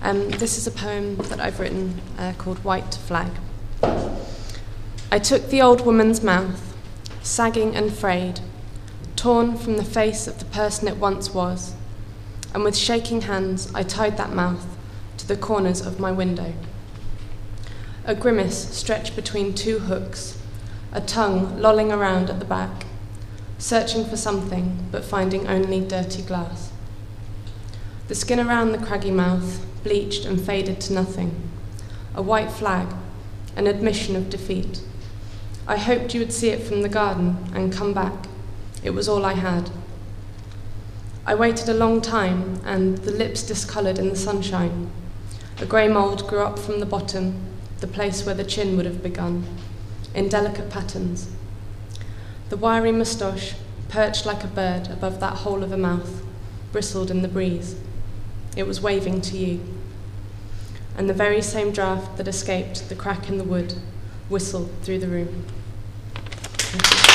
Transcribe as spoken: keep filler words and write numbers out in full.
Um, this is a poem that I've written uh, called White Flag. I took the old woman's mouth, sagging and frayed, torn from the face of the person it once was, and with shaking hands I tied that mouth to the corners of my window. A grimace stretched between two hooks, a tongue lolling around at the back, searching for something but finding only dirty glass. The skin around the craggy mouth bleached and faded to nothing, a white flag, an admission of defeat. I hoped you would see it from the garden and come back. It was all I had. I waited a long time, and the lips discoloured in the sunshine. A grey mould grew up from the bottom, the place where the chin would have begun, in delicate patterns. The wiry moustache, perched like a bird above that hole of a mouth, bristled in the breeze. It was waving to you. And the very same draught that escaped the crack in the wood whistled through the room. Thank you.